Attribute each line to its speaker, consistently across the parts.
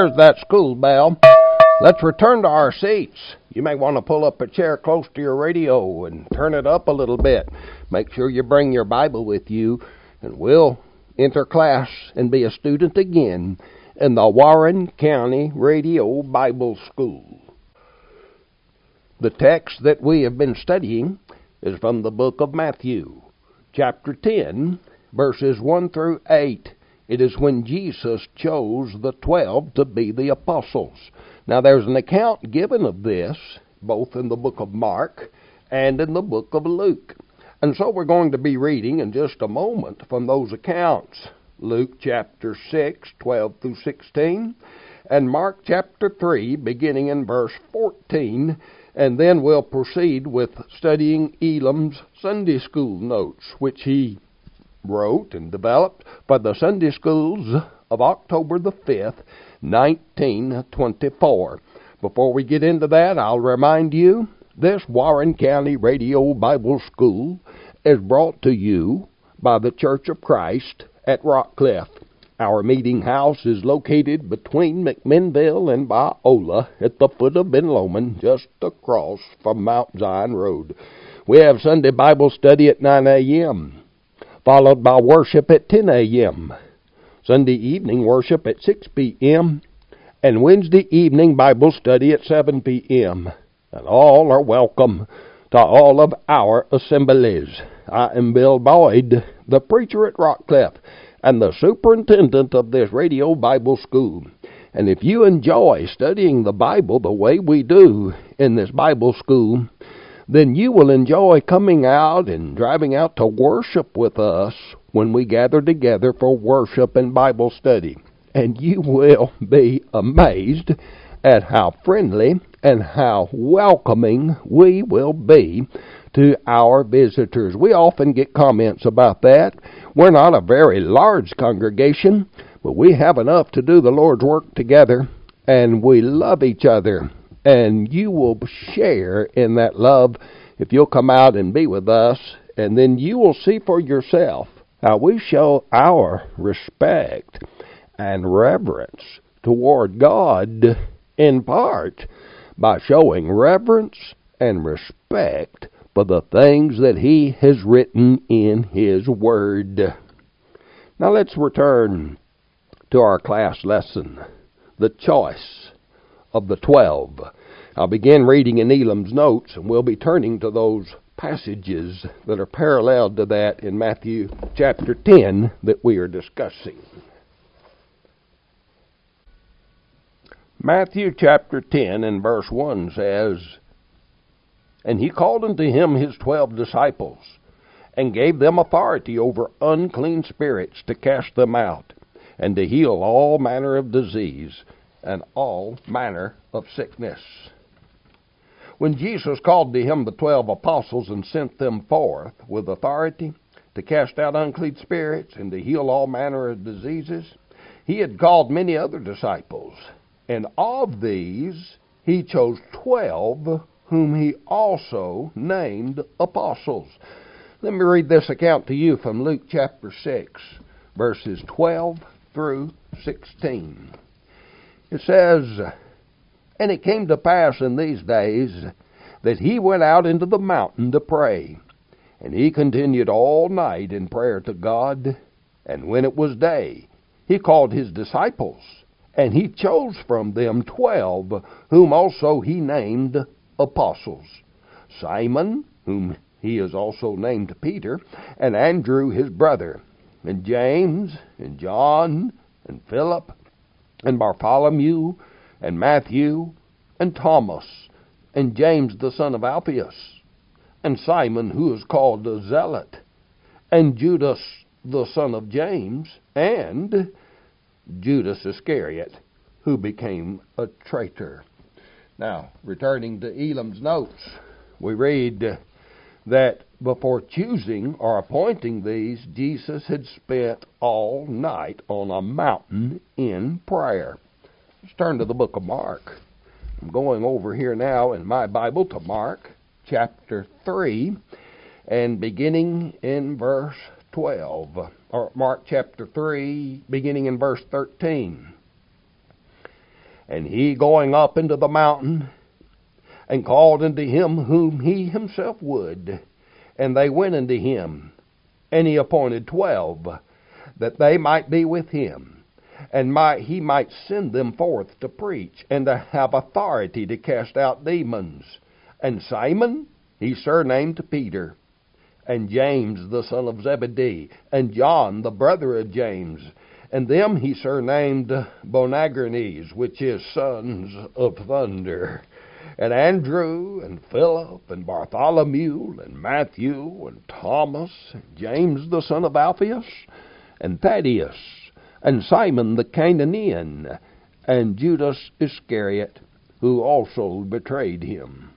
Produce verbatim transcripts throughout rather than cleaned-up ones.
Speaker 1: there's that school bell. Let's return to our seats. You may want to pull up a chair close to your radio and turn it up a little bit. Make sure you bring your Bible with you, and we'll enter class and be a student again in the Warren County Radio Bible School. The text that we have been studying is from the book of Matthew, chapter ten, verses one through eight. It is when Jesus chose the twelve to be the apostles. Now, there's an account given of this, both in the book of Mark and in the book of Luke. And so we're going to be reading in just a moment from those accounts. Luke chapter six, twelve through sixteen, and Mark chapter three, beginning in verse fourteen, and then we'll proceed with studying Elam's Sunday school notes, which he wrote and developed for the Sunday schools of October the fifth, nineteen twenty-four. Before we get into that, I'll remind you, this Warren County Radio Bible School is brought to you by the Church of Christ at Rockcliff. Our meeting house is located between McMinnville and Biola at the foot of Ben Lomond, just across from Mount Zion Road. We have Sunday Bible study at nine a.m., followed by worship at ten a.m., Sunday evening worship at six p.m., and Wednesday evening Bible study at seven p.m. And all are welcome to all of our assemblies. I am Bill Boyd, the preacher at Rockcliff, and the superintendent of this radio Bible school. And if you enjoy studying the Bible the way we do in this Bible school, then you will enjoy coming out and driving out to worship with us when we gather together for worship and Bible study. And you will be amazed at how friendly and how welcoming we will be to our visitors. We often get comments about that. We're not a very large congregation, but we have enough to do the Lord's work together, and we love each other. And you will share in that love if you'll come out and be with us, and then you will see for yourself how we show our respect and reverence toward God, in part by showing reverence and respect for the things that He has written in His Word. Now let's return to our class lesson, the choice of the twelve. I'll begin reading in Elam's notes, and we'll be turning to those passages that are parallel to that in Matthew chapter ten that we are discussing. Matthew chapter ten and verse one says, "And he called unto him his twelve disciples, and gave them authority over unclean spirits to cast them out, and to heal all manner of disease, and all manner of sickness." When Jesus called to him the twelve apostles and sent them forth with authority to cast out unclean spirits and to heal all manner of diseases, he had called many other disciples, and of these he chose twelve, whom he also named apostles. Let me read this account to you from Luke chapter six, verses twelve through sixteen. It says, "And it came to pass in these days that he went out into the mountain to pray. And he continued all night in prayer to God. And when it was day, he called his disciples, and he chose from them twelve, whom also he named apostles: Simon, whom he has also named Peter, and Andrew his brother, and James, and John, and Philip, and Bartholomew, and Matthew, and Thomas, and James the son of Alphaeus, and Simon, who is called the Zealot, and Judas the son of James, and Judas Iscariot, who became a traitor." Now, returning to Elam's notes, we read that before choosing or appointing these, Jesus had spent all night on a mountain in prayer. Let's turn to the book of Mark. I'm going over here now in my Bible to Mark chapter three, and beginning in verse twelve, or Mark chapter three, beginning in verse thirteen. And he going up into the mountain, and called unto him whom he himself would. And they went unto him, and he appointed twelve, that they might be with him, and might, he might send them forth to preach, and to have authority to cast out demons. And Simon he surnamed Peter, and James the son of Zebedee, and John the brother of James, and them he surnamed Boanerges, which is sons of thunder, and Andrew, and Philip, and Bartholomew, and Matthew, and Thomas, and James the son of Alphaeus, and Thaddeus, and Simon the Canaanian, and Judas Iscariot, who also betrayed him.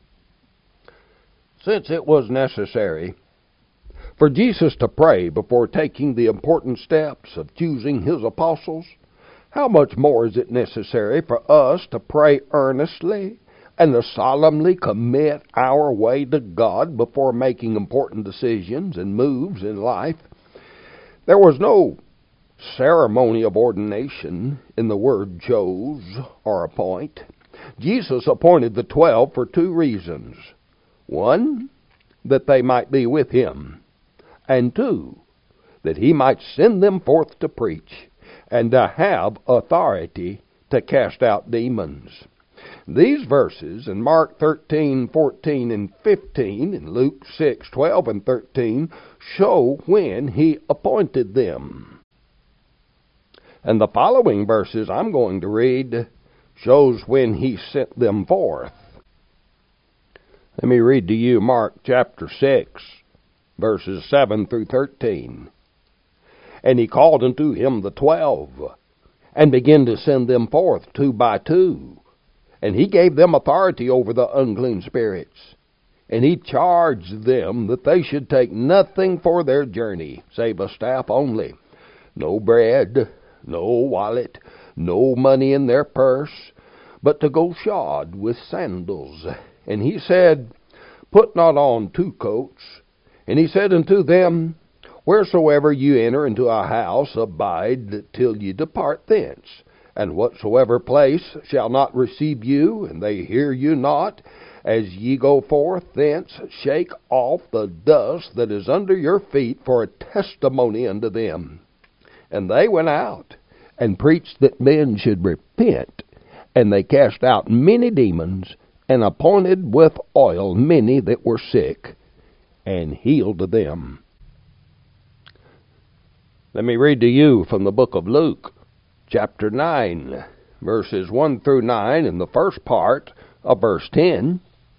Speaker 1: Since it was necessary for Jesus to pray before taking the important steps of choosing his apostles, how much more is it necessary for us to pray earnestly and to solemnly commit our way to God before making important decisions and moves in life? There was no ceremony of ordination in the word chose or appoint. Jesus appointed the twelve for two reasons. One, that they might be with him, and two, that he might send them forth to preach, and to have authority to cast out demons. These verses in Mark thirteen, fourteen, and fifteen, and Luke six, twelve, and thirteen show when he appointed them. And the following verses I'm going to read shows when he sent them forth. Let me read to you Mark chapter six, verses seven through thirteen. And he called unto him the twelve, and began to send them forth two by two. And he gave them authority over the unclean spirits. And he charged them that they should take nothing for their journey, save a staff only. No bread, no wallet, no money in their purse, but to go shod with sandals. And he said, Put not on two coats. And he said unto them, Wheresoever you enter into a house, abide till ye depart thence. And whatsoever place shall not receive you, and they hear you not, as ye go forth thence, shake off the dust that is under your feet for a testimony unto them. And they went out, and preached that men should repent. And they cast out many demons, and appointed with oil many that were sick, and healed them. Let me read to you from the book of Luke, chapter nine, verses one through nine, in the first part of verse ten.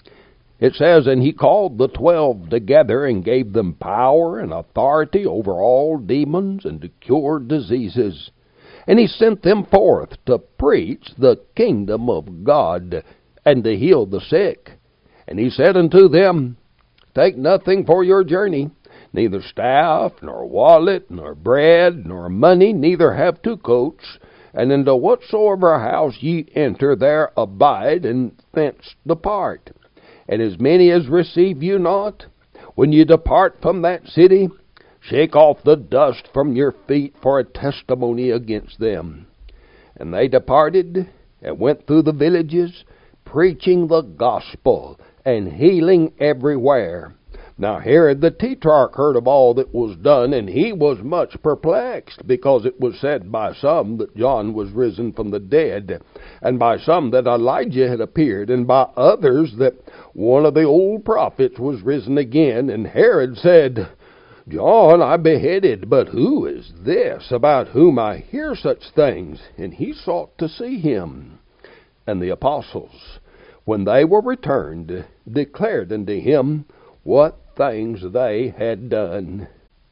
Speaker 1: It says, And he called the twelve together, and gave them power and authority over all demons, and to cure diseases. And he sent them forth to preach the kingdom of God, and to heal the sick. And he said unto them, Take nothing for your journey, neither staff, nor wallet, nor bread, nor money, neither have two coats. And into whatsoever house ye enter, there abide, and thence depart. And as many as receive you not, when ye depart from that city, shake off the dust from your feet for a testimony against them. And they departed, and went through the villages, preaching the gospel, and healing everywhere. Now Herod the Tetrarch heard of all that was done, and he was much perplexed, because it was said by some that John was risen from the dead, and by some that Elijah had appeared, and by others that one of the old prophets was risen again. And Herod said, John I beheaded, but who is this about whom I hear such things? And he sought to see him. And the apostles, when they were returned, declared unto him what things they had done.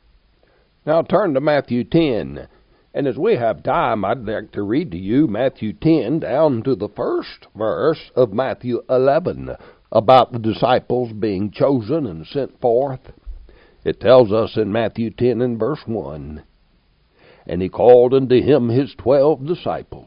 Speaker 1: Now turn to Matthew ten. And as we have time, I'd like to read to you Matthew ten down to the first verse of Matthew eleven about the disciples being chosen and sent forth. It tells us in Matthew ten and verse one, And he called unto him his twelve disciples,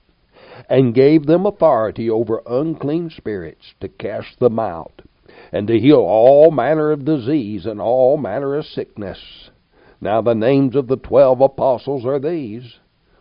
Speaker 1: and gave them authority over unclean spirits to cast them out, and to heal all manner of disease and all manner of sickness. Now the names of the twelve apostles are these: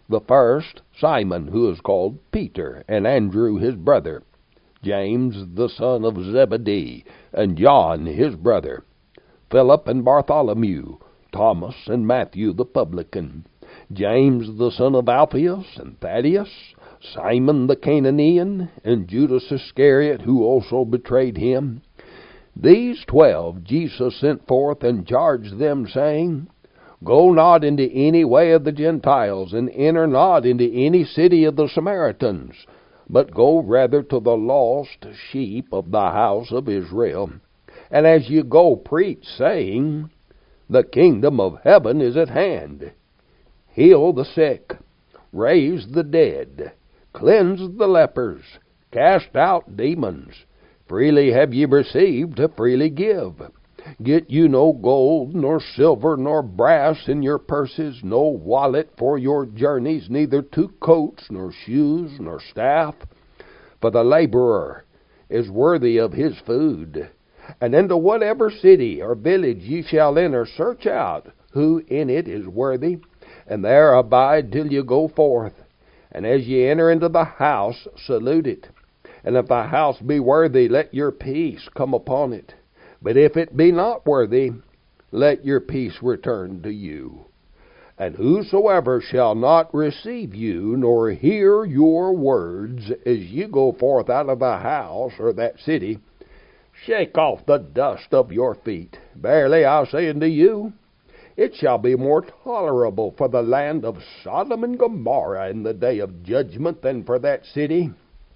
Speaker 1: The first, Simon, who is called Peter, and Andrew his brother, James the son of Zebedee, and John his brother, Philip and Bartholomew, Thomas and Matthew the publican, James the son of Alphaeus and Thaddeus, Simon the Canaanian, and Judas Iscariot, who also betrayed him. These twelve Jesus sent forth and charged them, saying, Go not into any way of the Gentiles, and enter not into any city of the Samaritans, but go rather to the lost sheep of the house of Israel. And as you go, preach, saying, The kingdom of heaven is at hand. Heal the sick, raise the dead, cleanse the lepers, cast out demons. Freely have ye received, to freely give. Get you no gold, nor silver, nor brass in your purses, no wallet for your journeys, neither two coats, nor shoes, nor staff. For the laborer is worthy of his food. And into whatever city or village ye shall enter, search out who in it is worthy, and there abide till you go forth. And as ye enter into the house, salute it. And if the house be worthy, let your peace come upon it. But if it be not worthy, let your peace return to you. And whosoever shall not receive you, nor hear your words, as you go forth out of the house or that city, shake off the dust of your feet. Verily I say unto you, it shall be more tolerable for the land of Sodom and Gomorrah in the day of judgment than for that city.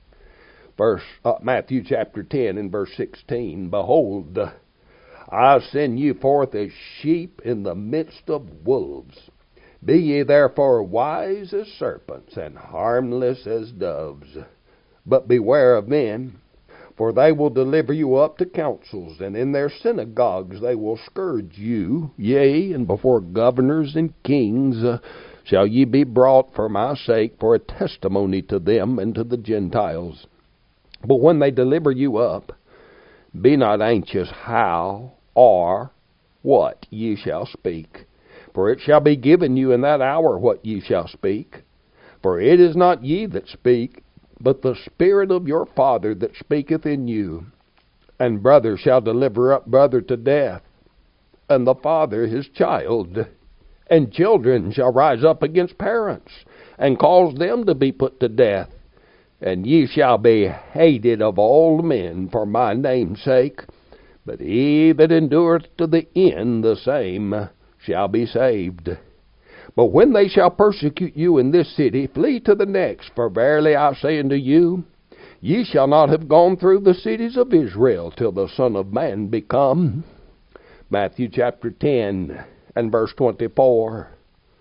Speaker 1: Verse uh, Matthew chapter ten and verse sixteen. Behold, I send you forth as sheep in the midst of wolves. Be ye therefore wise as serpents and harmless as doves. But beware of men, for they will deliver you up to councils, and in their synagogues they will scourge you. Yea, and before governors and kings uh, shall ye be brought for my sake, for a testimony to them and to the Gentiles. But when they deliver you up, be not anxious how or what ye shall speak. For it shall be given you in that hour what ye shall speak. For it is not ye that speak, but the Spirit of your Father that speaketh in you. And brother shall deliver up brother to death, and the father his child. And children shall rise up against parents, and cause them to be put to death. And ye shall be hated of all men for my name's sake. But he that endureth to the end, the same shall be saved. But when they shall persecute you in this city, flee to the next. For verily I say unto you, ye shall not have gone through the cities of Israel till the Son of Man be come. Matthew chapter ten and verse twenty-four.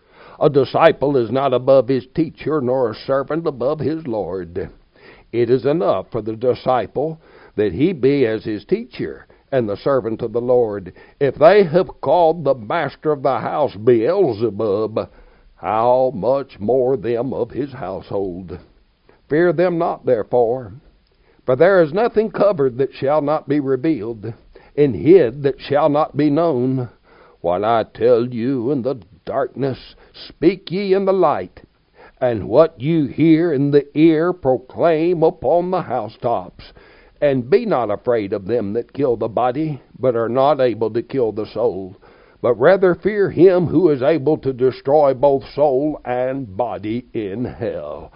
Speaker 1: A disciple is not above his teacher, nor a servant above his Lord. It is enough for the disciple that he be as his teacher, and the servant of the Lord. If they have called the master of the house Beelzebub, how much more them of his household? Fear them not, therefore, for there is nothing covered that shall not be revealed, and hid that shall not be known. What I tell you in the darkness, speak ye in the light, and what you hear in the ear, proclaim upon the housetops. And be not afraid of them that kill the body, but are not able to kill the soul, but rather fear him who is able to destroy both soul and body in hell.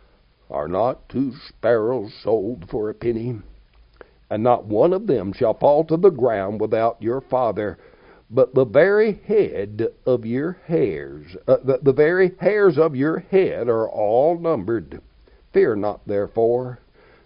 Speaker 1: Are not two sparrows sold for a penny? And not one of them shall fall to the ground without your Father. But the very head of your hairs, uh, the, the very hairs of your head are all numbered. Fear not, therefore.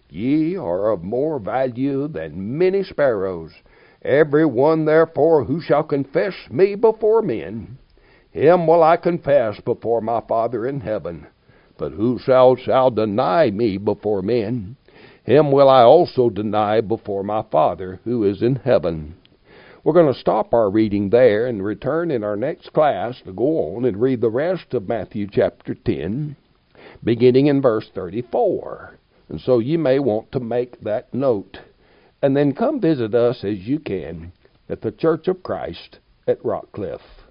Speaker 1: Ye are of more value than many sparrows. Every one, therefore, who shall confess me before men, him will I confess before my Father in heaven. But whoso shall deny me before men, him will I also deny before my Father who is in heaven. We're going to stop our reading there and return in our next class to go on and read the rest of Matthew chapter ten, beginning in verse thirty-four. And so you may want to make that note. And then come visit us as you can at the Church of Christ at Rockcliffe.